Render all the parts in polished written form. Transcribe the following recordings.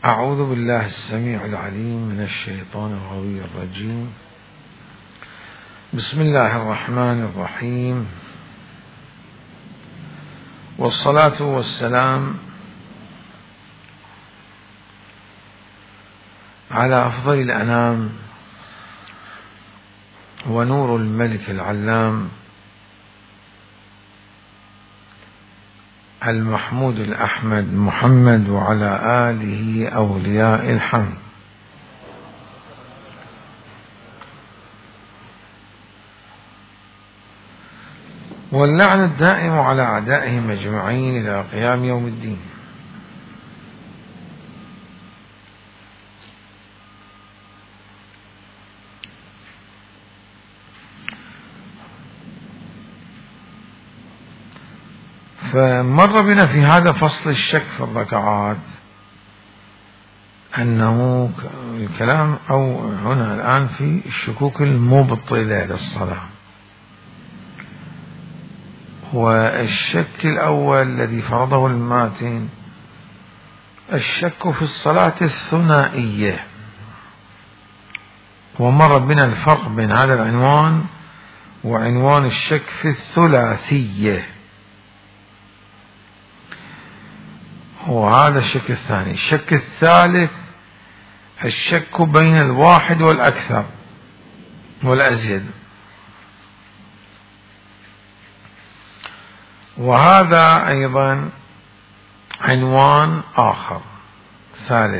أعوذ بالله السميع العليم من الشيطان الغوي الرجيم. بسم الله الرحمن الرحيم، والصلاة والسلام على أفضل الأنام ونور الملك العلام المحمود الأحمد محمد وعلى آله أولياء الحمد. واللعن الدائم على أعدائهم أجمعين إلى قيام يوم الدين. فمر بنا في هذا فصل الشك في الركعات أنه الكلام أو هنا الآن في الشكوك المبطلة للصلاة. والشك الأول الذي فرضه الماتن الشك في الصلاة الثنائية، ومر بنا الفرق بين هذا العنوان وعنوان الشك في الثلاثية، وهذا الشك الثاني. الشك الثالث الشك بين الواحد والأكثر والأزيد، وهذا أيضا عنوان آخر ثالث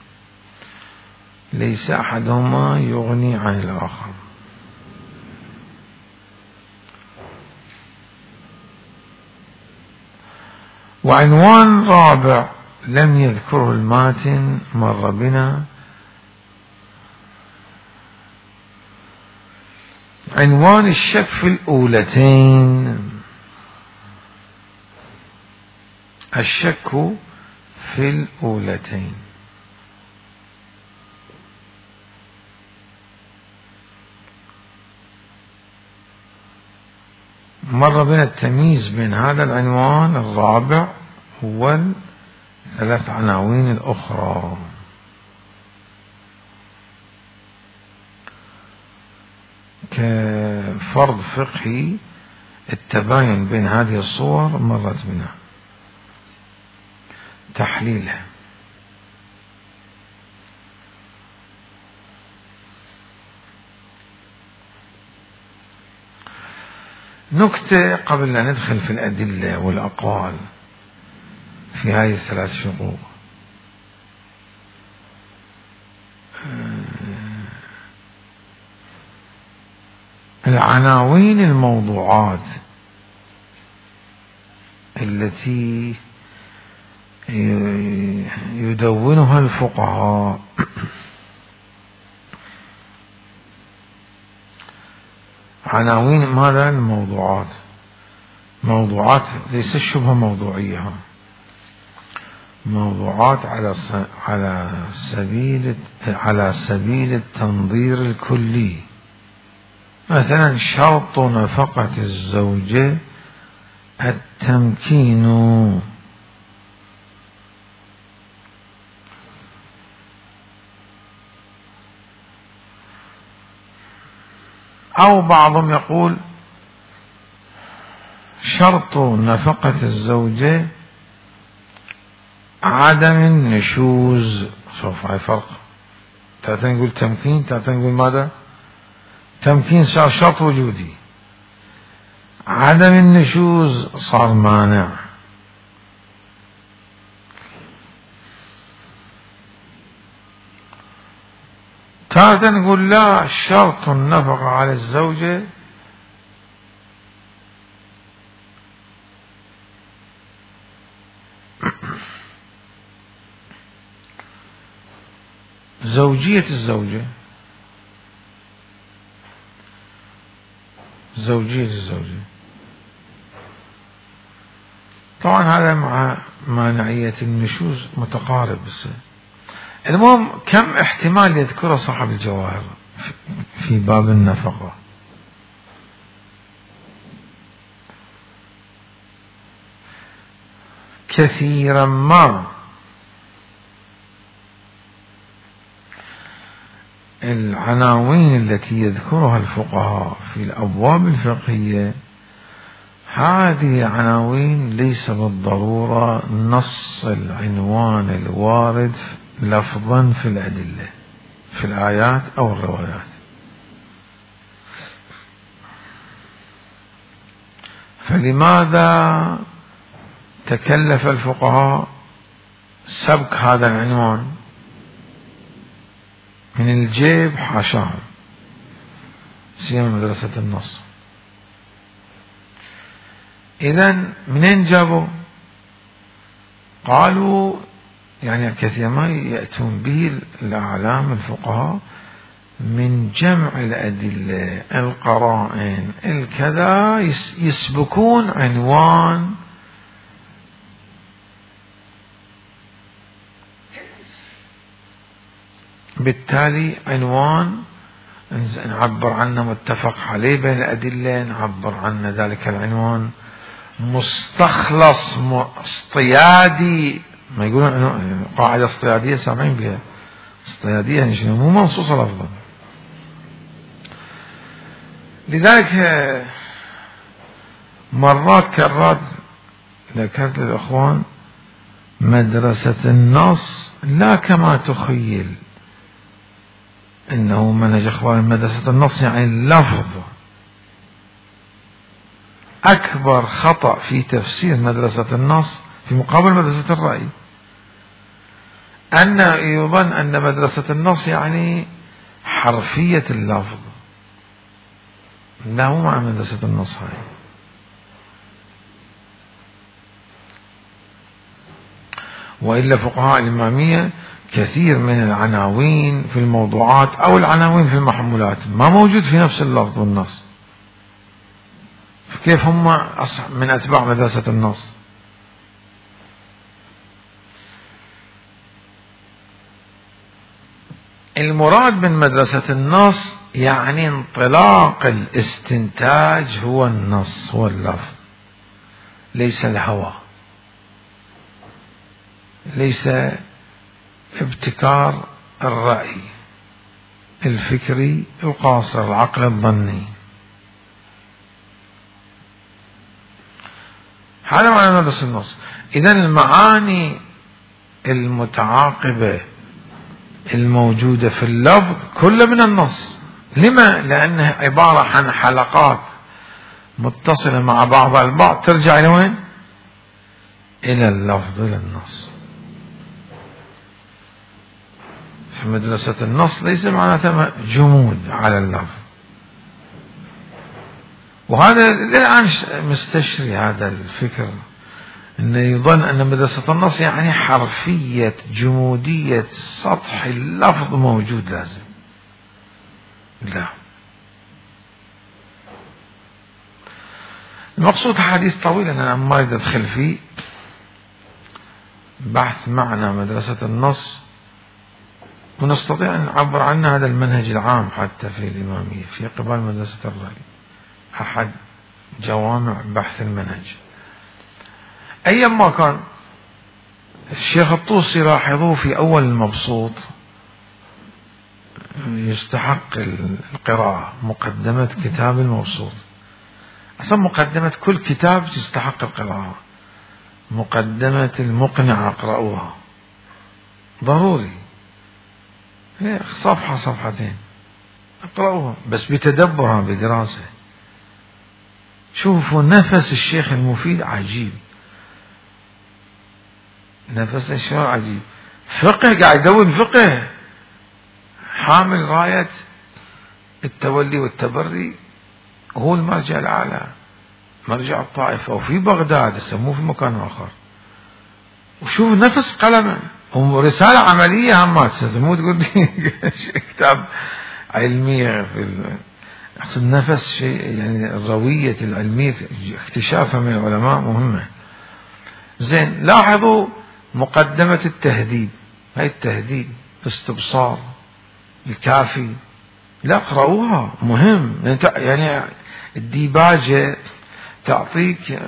ليس أحدهما يغني عن الآخر. وعنوان رابع لم يذكره الماتن مر بنا، عنوان الشك في الأولتين. الشك في الأولتين مر بنا التمييز بين هذا العنوان الرابع والثلاث عناوين الأخرى. كفرض فقهي التباين بين هذه الصور مرت بنا تحليلها. نكتة قبل أن ندخل في الأدلة والأقوال في هذه الثلاث شقوق. العناوين الموضوعات التي يدونها الفقهاء عناوين ماذا؟ الموضوعات، موضوعات ليس شبه موضوعية، موضوعات على سبيل التنظير الكلي. مثلا شرط نفقة الزوجة التمكين، أو بعضهم يقول شرط نفقة الزوجة عدم النشوز. شوف هاي فرق، تأتي نقول تمكين، تأتي نقول ماذا؟ تمكين صار شرط وجودي، عدم النشوز صار مانع. تارة نقول لا، شرط النفقة على الزوجة زوجية الزوجة، زوجية الزوجة. طبعا هذا مع مانعية النشوز متقارب. بس المهم كم احتمال يذكره صاحب الجواهر في باب النفقة؟ كثيرا ما العناوين التي يذكرها الفقهاء في الأبواب الفقهية هذه عناوين ليس بالضرورة نص العنوان الوارد لفظا في الأدلة في الآيات أو الروايات. فلماذا تكلف الفقهاء سبك هذا العنوان من الجيب؟ حاشاه، سيما مدرسة النص. إذن منين جابوا؟ قالوا يعني كثيرا ما يأتون به الأعلام الفقهاء من جمع الأدلة القرائن الكذا، يسبكون عنوان بالتالي عنوان نعبر عنه متفق عليه بين الأدلة، نعبر عنه ذلك العنوان مستخلص اصطيادي، ما يقولون قاعدة اصطيادية سامعين بها، اصطيادية يعني شنو؟ مو منصوصة لفظا. لذلك مرات كرات ذكرت للإخوان مدرسة النص لا كما تخيل إنه منهج إخوان مدرسة النص يعني اللفظ. أكبر خطأ في تفسير مدرسة النص في مقابل مدرسة الرأي أن يظن أن مدرسة النص يعني حرفية اللفظ. لا، مو مع مدرسة النص هاي. وإلا فقهاء الإمامية كثير من العناوين في الموضوعات أو العناوين في المحمولات ما موجود في نفس اللفظ والنص. فكيف هم من أتباع مدرسة النص؟ المراد من مدرسة النص يعني انطلاق الاستنتاج هو النص، هو اللفظ، ليس الهوى، ليس ابتكار الرأي الفكري القاصر، العقل الظني. هذا معنى مدرسة النص. إذن المعاني المتعاقبة الموجودة في اللفظ كلها من النص. لما؟ لأنها عبارة عن حلقات متصلة مع بعضها البعض ترجع إلى وين؟ إلى اللفظ، إلى النص. في مدرسة النص ليس معناتها جمود على اللفظ. وهذا الآن مستشري هذا الفكر، أنه يظن أن مدرسة النص يعني حرفية جمودية سطح اللفظ موجود لازم. لا، المقصود حديث طويل أنا ما أريد أدخل فيه، بحث معنى مدرسة النص، ونستطيع أن نعبر عنه هذا المنهج العام حتى في الإمامية في قبال مدرسة الرأي، أحد جوامع بحث المنهج. أيما كان الشيخ الطوسي لاحظوه في أول المبسوط يستحق القراءة، مقدمة كتاب المبسوط. أصلا مقدمة كل كتاب تستحق القراءة. مقدمة المقنعة اقرأوها ضروري، صفحة صفحتين اقرأوها بس بتدبر بدراسة. شوفوا نفس الشيخ المفيد عجيب، نفس الشيخ عجيب، فقه قاعد يدون فقه، حامل راية التولي والتبري، هو المرجع الأعلى، مرجع الطائفة، وفي بغداد يسموه في مكان آخر. وشوف نفس قلمه، ورسالة عملية هم ما تسموه تقول كتاب علمية في أقصد نفس شيء يعني الروية العلمية اكتشافها من العلماء مهمة. زين، لاحظوا مقدمة التهذيب، هاي التهذيب استبصار الكافي، لا اقرأوها مهم. يعني الديباجة تعطيك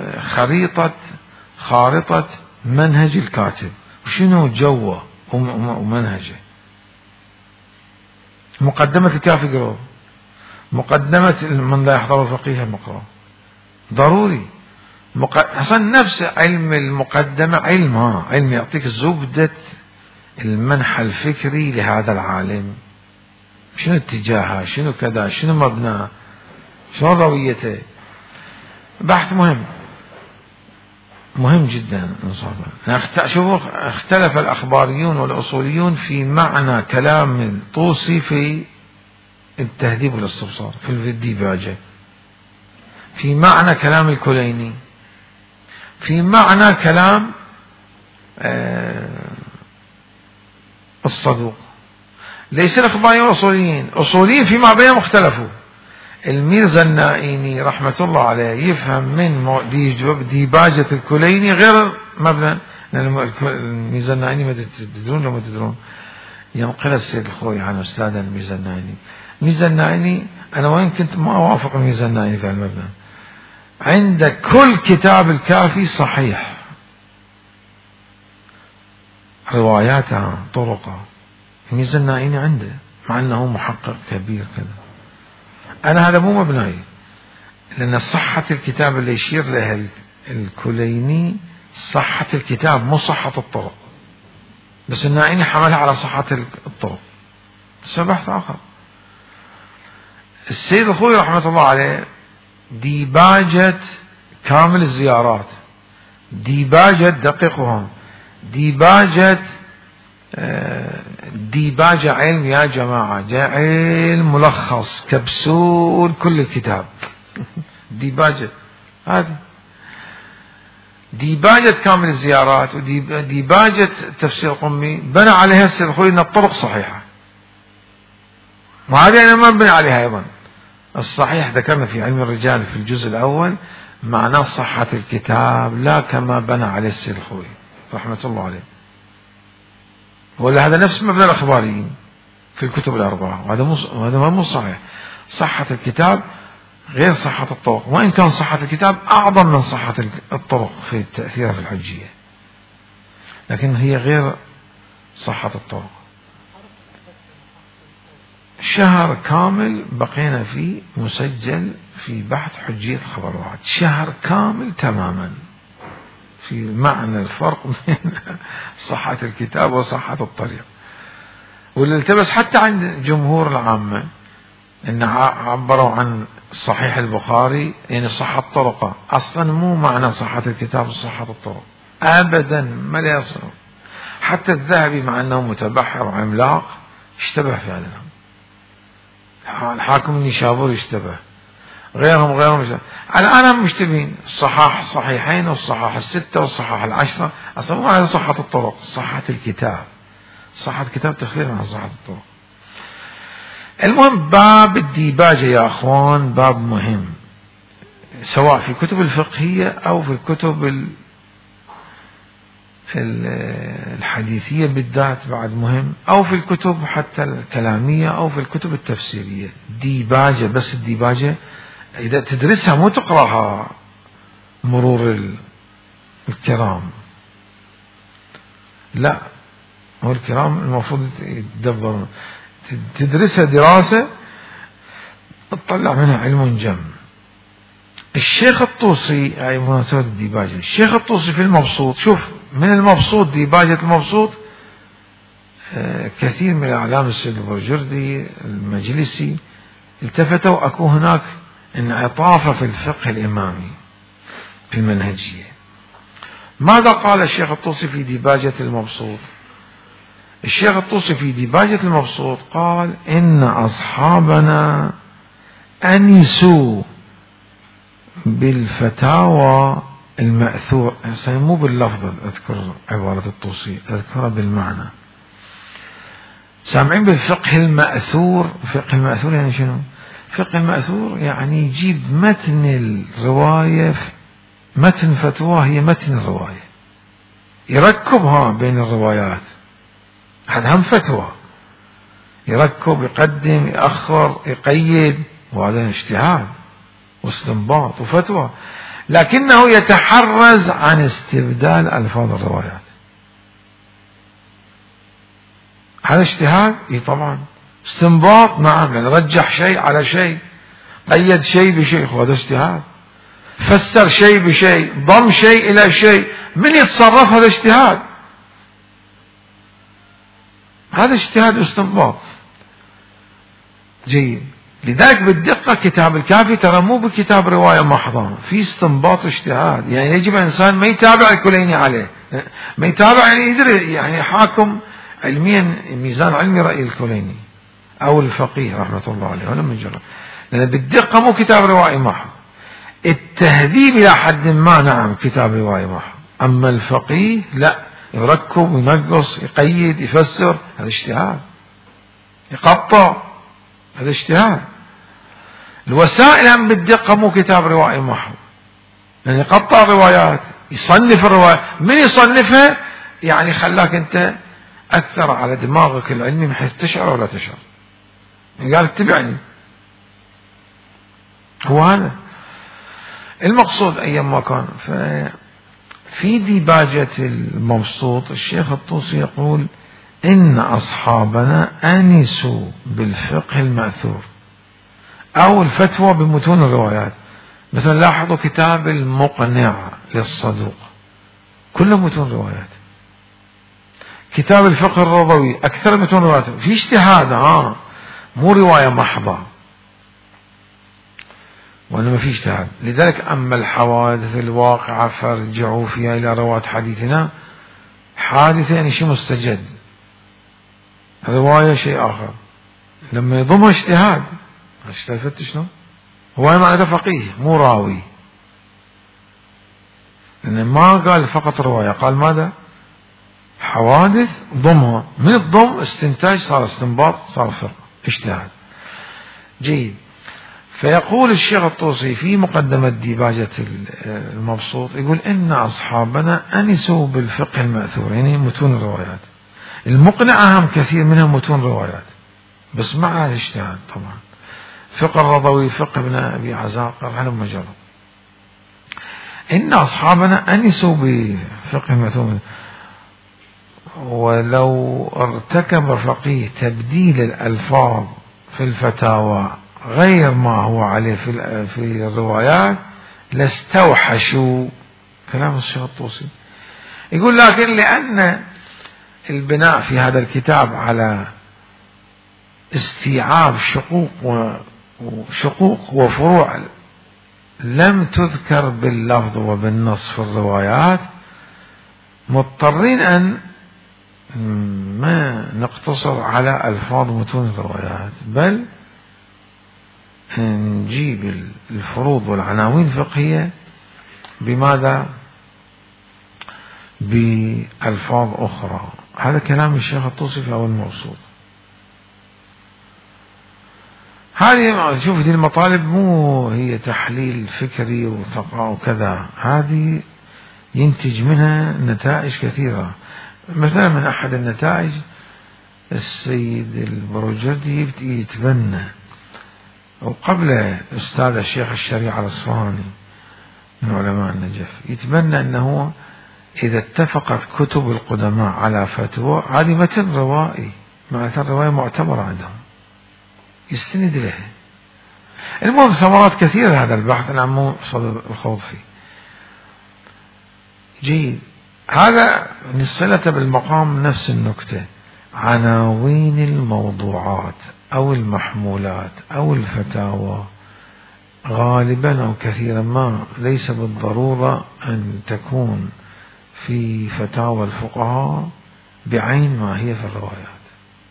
خارطة منهج الكاتب وشنو جوه ومنهجه. مقدمة الكافي قروا، مقدمة من لا يحضر الفقيه مقرأ ضروري. أصلا نفس علم المقدمة علم يعطيك زبدة المنحى الفكري لهذا العالم، شنو اتجاهه، شنو كذا، شنو مبناه، شنو رويته. بحث مهم جدا. شوفوا اختلف الأخباريون والأصوليون في معنى كلام الطوسي في التهذيب والاستبصار في الديباجة، في معنى كلام الكليني، في معنى كلام الصدوق. ليس الأخباريين والأصوليين، أصوليين فيما بينهم اختلفوا. الميرزا النائيني رحمة الله عليه يفهم من ديباجة الكليني غير مبنى. الميرزا النائيني ما تدرون لو ما تدرون، ينقل السيد الخوي عن أستاذنا الميرزا النائيني. الميرزا النائيني أنا وين كنت ما أوافق الميرزا النائيني في المبنى. عند كل كتاب الكافي صحيح، رواياتها طرقها الميرزا النائيني عنده، مع أنه محقق كبير كذا. أنا هذا مو مبناي، لأن صحة الكتاب اللي يشير لها الكليني صحة الكتاب مو صحة الطرق، بس النائيني حملها على صحة الطرق. بحث آخر. السيد الخوي رحمة الله عليه ديباجة كامل الزيارات، ديباجة دقيقهم، ديباجة علم يا جماعة، جاء علم ملخص كبسول كل الكتاب. ديباجة هذه ديباجة كامل الزيارات وديباجة تفسير قمي بنى عليها السيد الخوي ان الطرق صحيحة، وهذه انا ما بني عليها ايضا. الصحيح ذكرنا في علم الرجال في الجزء الاول معناه صحة الكتاب، لا كما بنى عليه السيد الخوي رحمة الله عليه. ولا هذا نفس مبنى الأخباريين في الكتب الأربعة، وهذا مو صحيح. صحة الكتاب غير صحة الطرق، وإن كان صحة الكتاب أعظم من صحة الطرق في تأثيرها في الحجية، لكن هي غير صحة الطرق. شهر كامل بقينا فيه مسجل في بحث حجية الخبرات، شهر كامل تماما في معنى الفرق بين صحة الكتاب وصحة الطريق. واللي التبس حتى عند جمهور العامة إن عبروا عن صحيح البخاري يعني صحة طرقه، أصلا مو معنى صحة الكتاب وصحة الطرق أبدا، ما لا يصل. حتى الذهبي مع أنه متبحر وعملاق اشتبه فعلا، الحاكم النيشابوري اشتبه، غيرهم الآن مشتبهين. الصحاح الصحيحين والصحاح الستة والصحاح العشرة، أصلا مو على صحة الطرق، صحة الكتاب. صحة الكتاب تختلف عن صحة الطرق. المهم باب الديباجة يا أخوان باب مهم، سواء في كتب الفقهية أو في الكتب الحديثية بالذات بعد مهم، أو في الكتب حتى الكلامية أو في الكتب التفسيرية. ديباجة، بس الديباجة إذا تدرسها مو تقرأها مرور الكرام، لا، هو الكرام المفروض يتدبرون، تدرسها دراسة تطلع منها علم جم. الشيخ الطوسي أي مناسبة الديباجة، الشيخ الطوسي في المبسوط، شوف من المبسوط ديباجة المبسوط كثير من الأعلام السيد البرجردي المجلسي التفتوا أكو هناك انعطاف في الفقه الإمامي في المنهجية. ماذا قال الشيخ الطوسي في ديباجة المبسوط؟ الشيخ الطوسي في ديباجة المبسوط قال إن أصحابنا أنسوا بالفتاوى المأثور، مو باللفظ أذكر عبارة الطوسي، أذكرها بالمعنى. سامعين بالفقه المأثور؟ فقه المأثور يعني شنو؟ فقه المأثور يعني يجيب متن الرواية، متن فتوى هي متن الرواية، يركبها بين الروايات، هذا هم فتوى، يركب، يقدم، يأخر، يقيد، وهذا اجتهاد واستنباط وفتوى، لكنه يتحرز عن استبدال ألفاظ الروايات. هذا اجتهاد طبعا، استنباط نعم، يعني رجح شيء على شيء، قيد شيء بشيء، هذا اجتهاد. فسر شيء بشيء، ضم شيء إلى شيء، من يتصرف؟ هذا اجتهاد، هذا اجتهاد واستنباط. جيد. لذلك بالدقة كتاب الكافي ترى مو بكتاب رواية محضة، في استنباط واجتهاد. يعني يجب الإنسان ما يتابع الكليني عليه، ما يتابع، يعني يدري، يعني حاكم علميا ميزان علمي رأي الكليني أو الفقيه رحمة الله عليه، ولا مجرد، لأن بالدقة مو كتاب رواية محض. التهذيب إلى حد ما نعم كتاب رواية محض، أما الفقيه لا، يركب وينقص، يقيد، يفسر، هذا اجتهاد. يقطع، هذا اجتهاد. الوسائل هم بالدقة مو كتاب رواية محض، يعني يقطع روايات، يصنف الرواية. من يصنفها يعني خلاك أنت أثر على دماغك العلمي من حيث تشعر ولا تشعر، يعني قال اتبعني. هو هذا المقصود أيام ما كان. في ديباجة المبسوط الشيخ الطوسي يقول إن أصحابنا أنسوا بالفقه المأثور أو الفتوى بمتون الروايات. مثلا لاحظوا كتاب المقنع للصدوق كله متون روايات، كتاب الفقه الرضوي أكثر متون روايات، في اجتهاد مو رواية محضة، وأنما في اجتهاد. لذلك أما الحوادث الواقعة فارجعوا فيها إلى رواة حديثنا، حادثة يعني شيء مستجد، رواية شيء آخر. لما يضمها اجتهاد، اشتفت شنو؟ هو معناته فقيه مو راوي، لأن ما قال فقط رواية، قال ماذا؟ حوادث ضمها، من الضم استنتاج، صار استنباط، صار فرق، اجتهاد. جيد. فيقول الشيخ الطوسي في مقدمة ديباجة المبسوط، يقول إن أصحابنا أنسوا بالفقه المأثور، يعني متون الروايات. المقنع أهم كثير منها متون روايات، بس مع الاجتهاد طبعا. فقه الرضوي، فقه ابن أبي عزاقر، على مجرد. إن أصحابنا أنسوا بفقه المأثور، ولو ارتكب فقيه تبديل الألفاظ في الفتاوى غير ما هو عليه في الروايات لاستوحشوا. كلام الشيخ الطوسي. يقول لكن لأن البناء في هذا الكتاب على استيعاب شقوق وفروع لم تذكر باللفظ وبالنص في الروايات، مضطرين أن ما نقتصر على ألفاظ متون الروايات، بل نجيب الفروض والعناوين الفقهية بماذا؟ بألفاظ أخرى. هذا كلام الشيخ الطوسي في أول موصول. هذه شوف دي المطالب مو هي تحليل فكري وكذا، هذه ينتج منها نتائج كثيرة. مثلا من أحد النتائج السيد البروجردي يتبنى، وقبل أستاذ الشيخ الشريعة الأصفهاني من علماء النجف، يتبنى أنه إذا اتفقت كتب القدماء على فتوى، هذه متن روائي، معناتها الرواية معتبرة عندهم، يستند لها. المهم ثمرات كثيرة هذا البحث، أنا مو صدد الخوض فيه. جيد. هذا نصلته بالمقام نفس النكتة، عناوين الموضوعات أو المحمولات أو الفتاوى غالبا أو كثيرا ما ليس بالضرورة أن تكون في فتاوى الفقهاء بعين ما هي في الروايات.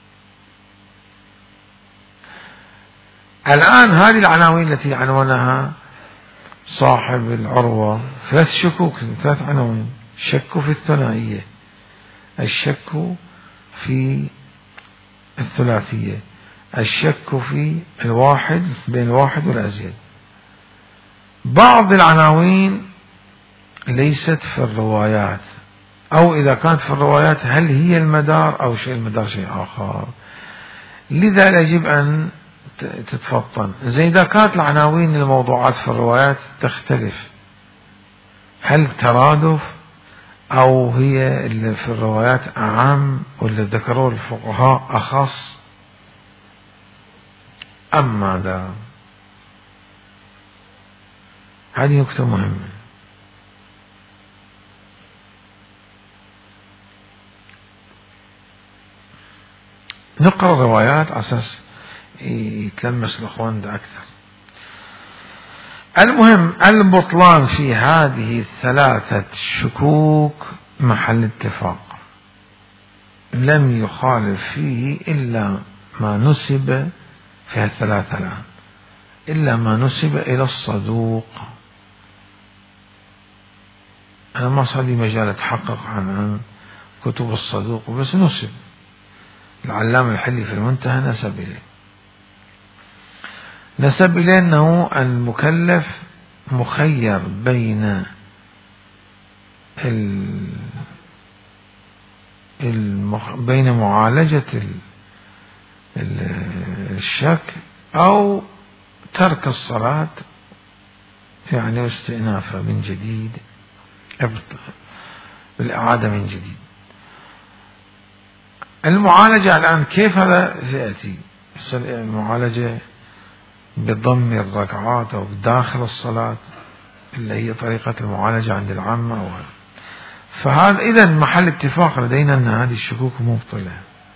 الآن هذه العناوين التي عنونها صاحب العروة، ثلاث عناوين: الشك في الثنائية، الشك في الثلاثية، الشك في الواحد بين الواحد والأزيد. بعض العناوين ليست في الروايات، أو إذا كانت في الروايات هل هي المدار أو المدار شيء آخر، لذا يجب أن تتفطن. زي إذا كانت العناوين الموضوعات في الروايات تختلف، هل ترادف أو هي اللي في الروايات أعم واللي ذكروه الفقهاء أخص، أم ماذا؟ هذه نقطة مهمة. نقرأ الروايات على أساس يتلمس الأخوان ده أكثر. المهم البطلان في هذه الثلاثة شكوك محل اتفاق، لم يخالف فيه إلا ما نسب في الثلاثة الآن، إلا ما نسب إلى الصدوق. أنا ما صار لي مجال أتحقق عن كتب الصدوق، بس نسب. العلامة الحلي في المنتهى نسب إليه أنه المكلف مخير بين بين معالجة الشك أو ترك الصلاة، يعني استئنافها من جديد، الإعادة من جديد. المعالجة الآن كيف هذا سيأتي؟ المعالجة بضم الركعات أو داخل الصلاة اللي هي طريقة المعالجة عند العامة. فهذا إذا محل اتفاق لدينا أن هذه الشكوك مبطلة.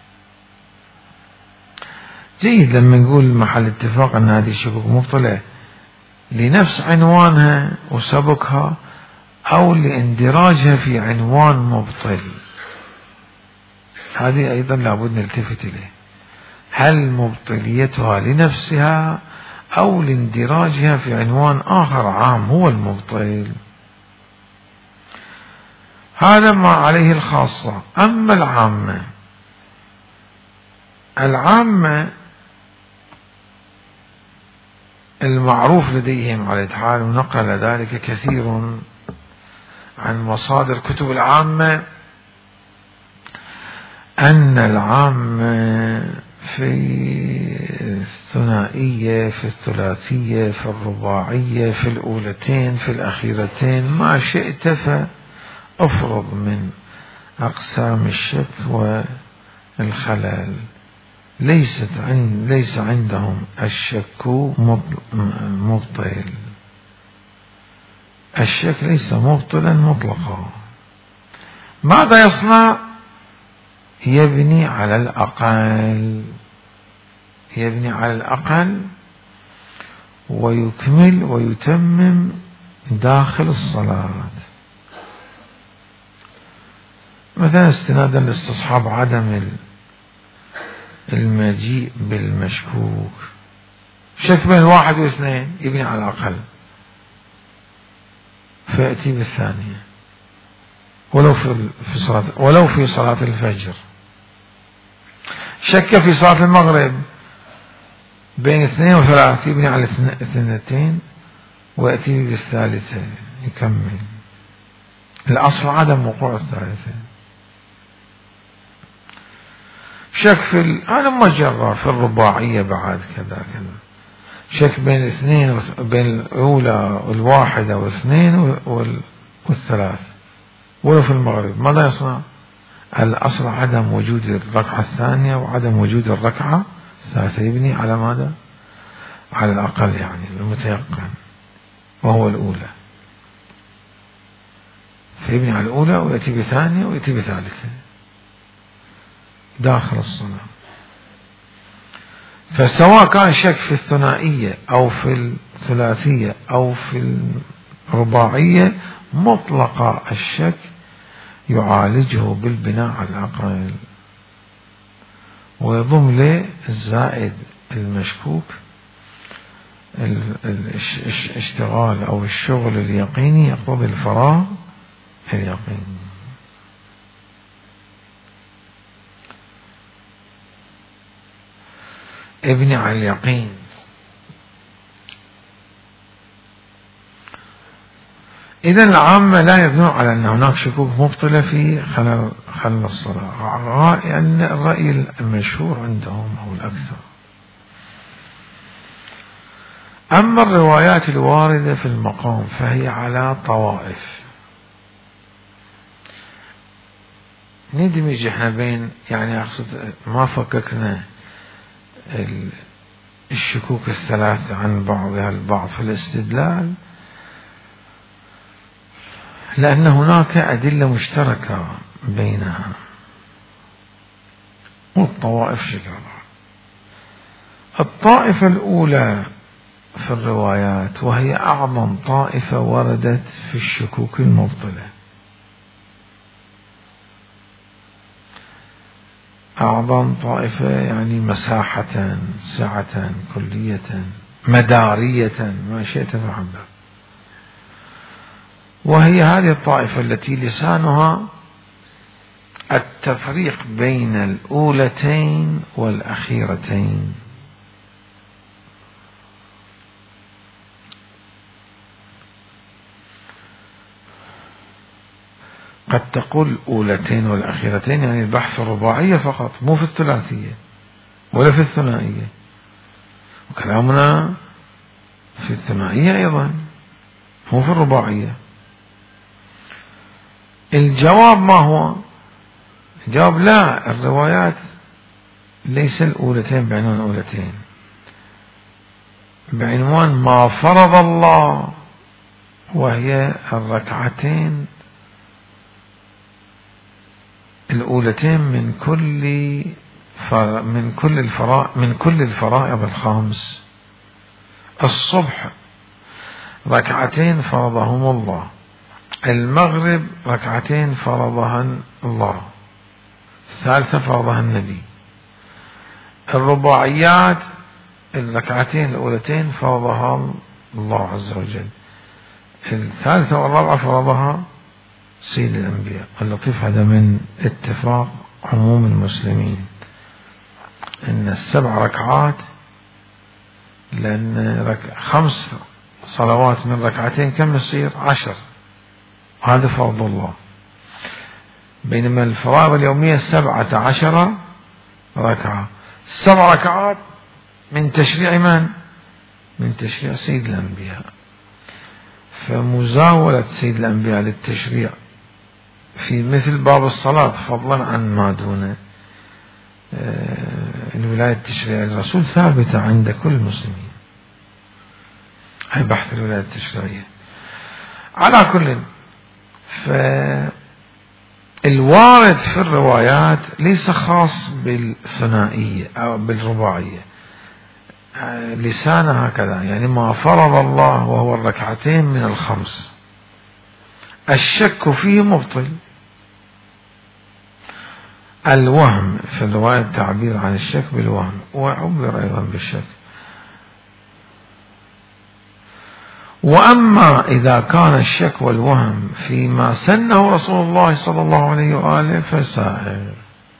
جيد لما نقول محل اتفاق أن هذه الشكوك مبطلة لنفس عنوانها وسبقها أو لاندراجها في عنوان مبطل، هذه أيضا لابد نلتفت إليه. هل مبطليتها لنفسها أو لاندراجها في عنوان آخر عام هو المبطل؟ هذا ما عليه الخاصة. أما العامة المعروف لديهم على الحال، ونقل ذلك كثير عن مصادر كتب العامة، أن العامة في الثنائية، في الثلاثية، في الرباعية، في الأولتين، في الأخيرتين، ما شئت فأفرض من أقسام الشك والخلل. ليس عندهم الشك مبطل. الشك ليس مبطلا مطلقا. ماذا يصنع؟ يبني على الأقل ويكمل ويتمم داخل الصلاة، مثلا استنادا لاستصحاب عدم المجيء بالمشكوك. شك بين 1 و2 يبني على الأقل فيأتي بالثانية، ولو في صلاة الفجر. شك في صلاة المغرب بين 2 و3 يبني على 2 ويأتي بالثالثة يكمل. الأصل عدم وقوع الثالثة. شك أنا مجرد في الرباعية بعد كذا شك بين 2 بين الأولى والواحدة واثنين والثلاث، ولو في المغرب ماذا يصنع؟ الأصل عدم وجود الركعة الثانية وعدم وجود الركعة الثالثة، يبني على ماذا؟ على الأقل، يعني المتيقن وهو الأولى، فيبني على الأولى ويأتي بثانية ويأتي بثالثة داخل الصلاة. فسواء كان شك في الثنائية أو في الثلاثية أو في الرباعية، مطلق الشك يعالجه بالبناء على الأقل، ويضم له الزائد المشكوك الاشتغال أو الشغل اليقيني يقتضي الفراغ اليقيني. ابني على اليقين. إذن العامة لا يبنون على أن هناك شكوك مبطلة في خلل الصلاة، لأن الرأي المشهور عندهم هو الأكثر. أما الروايات الواردة في المقام فهي على طوائف. ندمج احنا بين، يعني أقصد ما فككنا الشكوك الثلاثة عن بعضها البعض في الاستدلال، لأن هناك أدلة مشتركة بينها، والطوائف شكلها. الطائفة الأولى في الروايات، وهي أعظم طائفة وردت في الشكوك المبطلة، أعظم طائفة يعني مساحة، سعة، كلية، مدارية، ما شئت فعبر. وهي هذه الطائفة التي لسانها التفريق بين الأولتين والأخيرتين. قد تقول الأولتين والأخيرتين يعني البحث الرباعية فقط، مو في الثلاثية ولا في الثنائية، وكلامنا في الثنائية أيضا مو في الرباعية. الجواب ما هو؟ الجواب لا، الروايات ليس الأولتين بعنوان أولتين، بعنوان ما فرض الله، وهي الركعتين الأولتين من كل الفرائض الخمس. الصبح ركعتين فرضهم الله، المغرب ركعتين فرضها الله، الثالثة فرضها النبي. الرباعيات الركعتين الأولتين فرضها الله عز وجل، الثالثة والرابعة فرضها سيد الأنبياء. اللطيف هذا من اتفاق عموم المسلمين أن السبع ركعات، لأن 5 صلوات من ركعتين كم يصير؟ 10، هذا فرض الله. بينما الفرائض اليومية 17 ركعة، 7 ركعات من تشريع من؟ من تشريع سيد الأنبياء. فمزاولة سيد الأنبياء للتشريع في مثل باب الصلاة، فضلا عن ما دون الولاية التشريعية للرسول، ثابتة عند كل المسلمين. هي بحث الولاية التشريعية. على كل، فالوارد في الروايات ليس خاص بالثنائية أو بالرباعية، لسانها هكذا، يعني ما فرض الله وهو الركعتين من الخمس، الشك فيه مبطل. الوهم في الرواية التعبير عن الشك بالوهم، وعبر أيضا بالشك. وأما إذا كان الشك والوهم فيما سنه رسول الله صلى الله عليه وآله فسائر.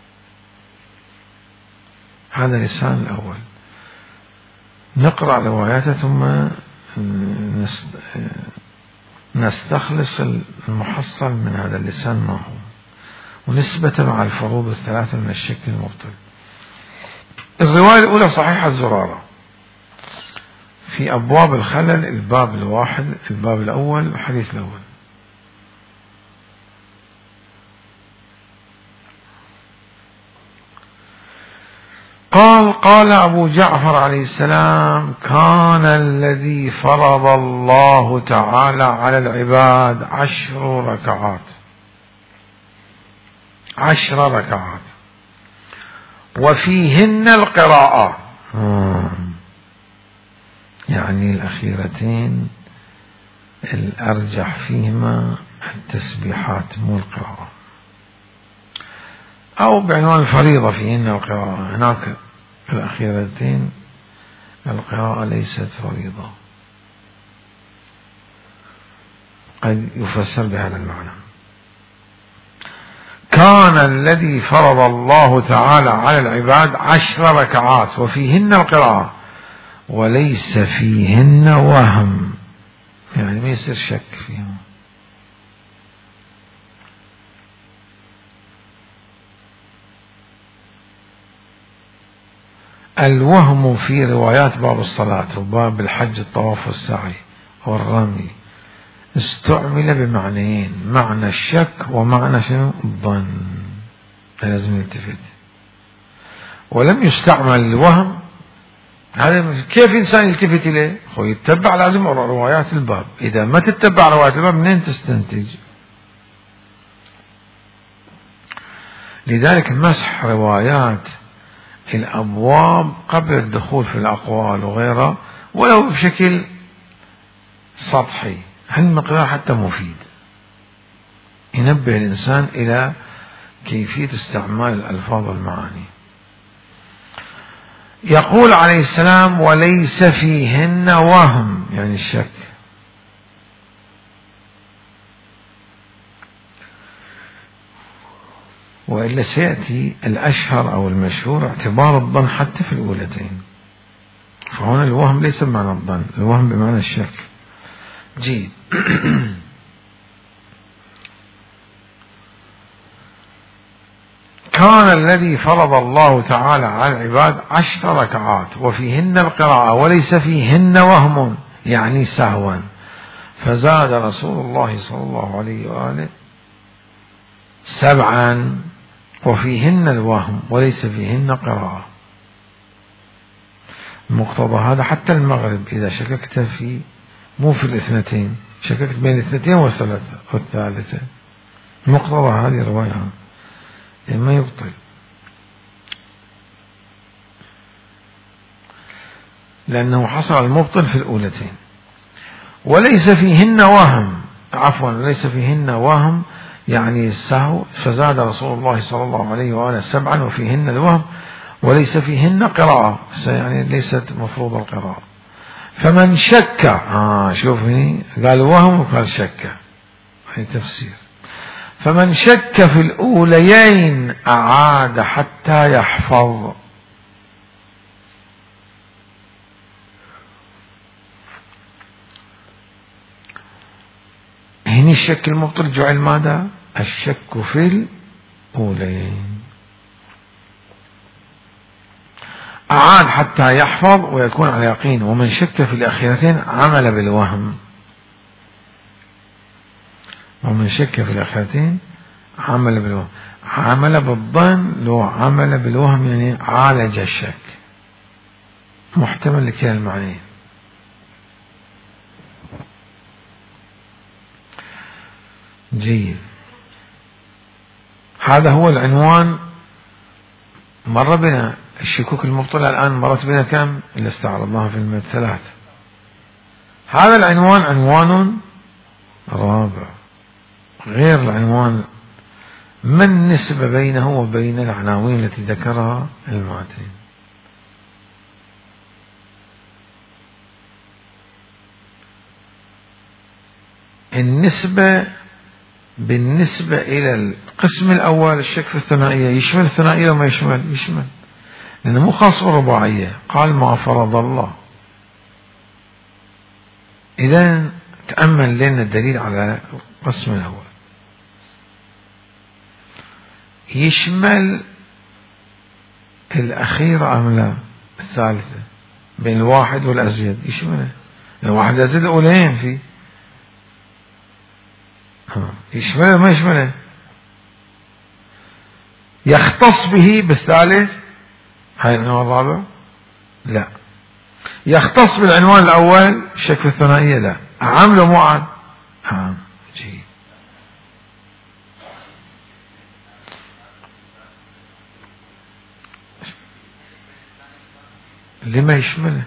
هذا اللسان الأول. نقرأ رواياته ثم نستخلص المحصل من هذا اللسان ما هو، ونسبة مع الفروض الثلاثة من الشك المبطل. الرواية الأولى صحيحة الزرارة في أبواب الخلل، الباب الواحد، الباب الأول، الحديث الأول. قال أبو جعفر عليه السلام: كان الذي فرض الله تعالى على العباد 10 ركعات، 10 ركعات، وفيهن القراءة، يعني الأخيرتين الأرجح فيهما التسبيحات مو القراءة، أو بعنوان الفريضة فيهن القراءة. هناك الأخيرتين القراءة ليست فريضة، قد يفسر بهذا المعنى. كان الذي فرض الله تعالى على العباد 10 ركعات وفيهن القراءة وليس فيهن وهم، يعني ما يصير شك فيهم. الوهم في روايات باب الصلاة وباب الحج، الطواف والسعي والرمي، استعمل بمعنيين: معنى الشك ومعنى الظن، لازم يلتفت. ولم يستعمل الوهم هذا كيف إنسان يلتفت إليه؟ هو يتبع لازم روايات الباب. إذا ما تتبع روايات الباب منين تستنتج؟ لذلك مسح روايات الأبواب قبل الدخول في الأقوال وغيرها ولو بشكل سطحي، هالمقدار حتى مفيد، ينبه الإنسان إلى كيفية استعمال الألفاظ والمعاني. يقول عليه السلام: وليس فيهن وهم، يعني الشك. وإلا سيأتي الأشهر أو المشهور اعتبار الظن حتى في الأولتين، فهنا الوهم ليس بمعنى الظن، الوهم بمعنى الشك. جيد. كان الذي فرض الله تعالى على العباد 10 ركعات وفيهن القراءة وليس فيهن وهم، يعني سهوا، فزاد رسول الله صلى الله عليه وآله 7 وفيهن الوهم وليس فيهن قراءة. مقتضى هذا حتى المغرب إذا شككت في مو في الاثنتين، شككت بين الاثنتين والثالثة، مقتضى هذه الرواية ما يبطل، لأنه حصل المبطل في الأولتين. وليس فيهن وهم، عفوا، ليس فيهن وهم يعني السهو، فزاد رسول الله صلى الله عليه وآله 7 وفيهن الوهم وليس فيهن قراءة، يعني ليست مفروض القراءة. فمن شك، شوف هنا قال وهم وقال شك، هي تفسير. فمن شك في الأوليين أعاد حتى يحفظ. هنا الشك المبطل جعل ماذا؟ الشك في الأوليين. أعاد حتى يحفظ ويكون على يقين. ومن شك في الأخيرتين عمل بالوهم. ومن شك في الأخيرتين عمل بالوهم. عمل بالظن لو عمل بالوهم يعني عالج الشك، محتمل لكلا المعنيين. جيد. هذا هو العنوان. مر بنا الشكوك المبطلة، الآن مرت بنا كم اللي استعرضناها في المد 3. هذا العنوان عنوان رابع غير العنوان. ما النسبة بينه وبين العناوين التي ذكرها الماتن؟ النسبة بالنسبة إلى القسم الأول الشك في الثنائية يشمل الثنائية وما يشمل، لأنه مو خاص بالرباعية، قال ما فرض الله. إذا تأمل لنا الدليل على القسم الأول يشمل الأخيرة أم لا؟ الثالثة بين الواحد والأزيد يشمله، الواحد أزيد الأولين فيه يشمله ما يشمله؟ يختص به بالثالث هاي العنوان الرابع؟ لا. يختص بالعنوان الأول شك في الثنائية؟ لا. عام لو مو عام؟ عام. جيد. لما يشمله؟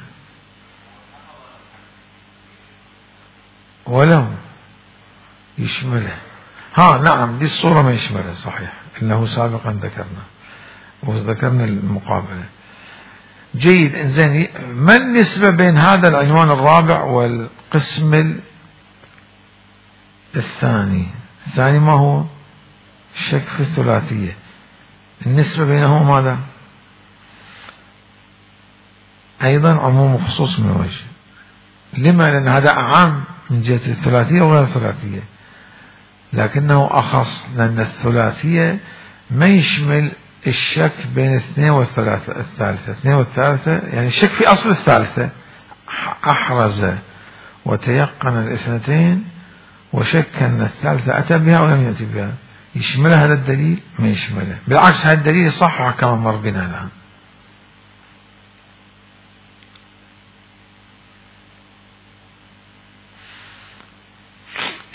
ولو يشمله. نعم، دي الصورة ما يشمله صحيح، إنه سابقا ذكرنا وذكرنا المقابلة. جيد. إنزين، ما النسبة بين هذا العنوان الرابع والقسم الثاني؟ الثاني ما هو؟ الشك في الثلاثية. النسبة بينهما ماذا؟ أيضا عموم وخصوص من وجه. لما؟ لأن هذا أعم من جهة الثلاثية وغير الثلاثية، لكنه أخص لأن الثلاثية ما يشمل الشك بين 2 والثالثة. 2 والثالثة يعني الشك في أصل الثالثة، أحرز وتيقن الاثنتين وشك أن الثالثة أتى بها ولم يأتي بها. يشمل هذا الدليل؟ ما يشمله، بالعكس هذا الدليل صح كما مر بنا الآن.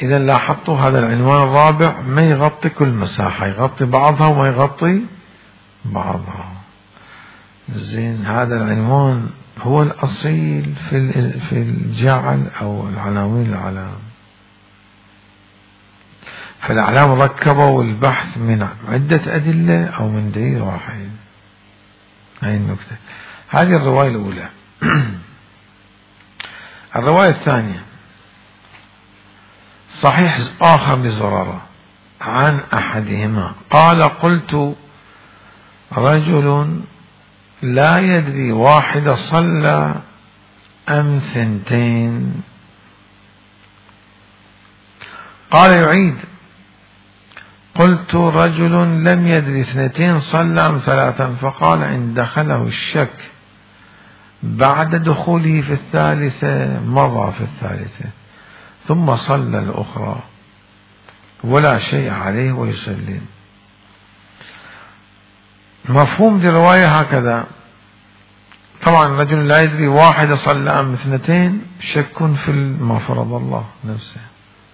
إذا لاحظتوا هذا العنوان الرابع ما يغطي كل مساحة، يغطي بعضها وما يغطي بعضها. زين، هذا العنوان هو الأصيل في الجعل أو العناوين الأعلام. فالأعلام ركبوا البحث من عدة أدلة أو من دليل واحد. هاي النكتة. هذه الرواية الأولى. الرواية الثانية صحيح آخر لزرارة عن أحدهما قال: قلت: رجل لا يدري واحد صلى أم ثنتين. قال: يعيد. قلت: رجل لم يدري اثنتين صلى أم ثلاثا. فقال: إن دخله الشك بعد دخوله في الثالثة مضى في الثالثة ثم صلى الأخرى ولا شيء عليه ويسلم. مفهوم دي الرواية هكذا. طبعا الرجل لا يدري واحد صلى أم اثنتين شك في ما فرض الله نفسه.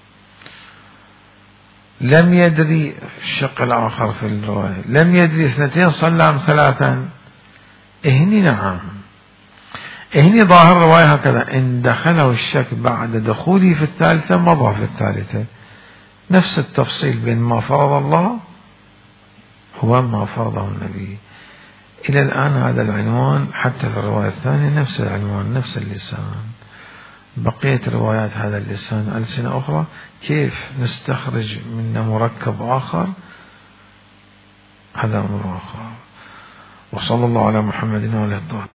لم يدري الشق الآخر في الرواية لم يدري اثنتين صلى أم ثلاثا. إهني نعم، إهني ظاهر الرواية هكذا: إن دخله الشك بعد دخوله في الثالثة مضى في الثالثة. نفس التفصيل بين ما فرض الله هو ما فرضه النبي. إلى الآن هذا العنوان حتى في الرواية الثانية نفس العنوان نفس اللسان. بقية روايات هذا اللسان ألسنة أخرى، كيف نستخرج منه مركب آخر هذا أمر آخر. وصلى الله على محمد وعلى آله الطاهرين.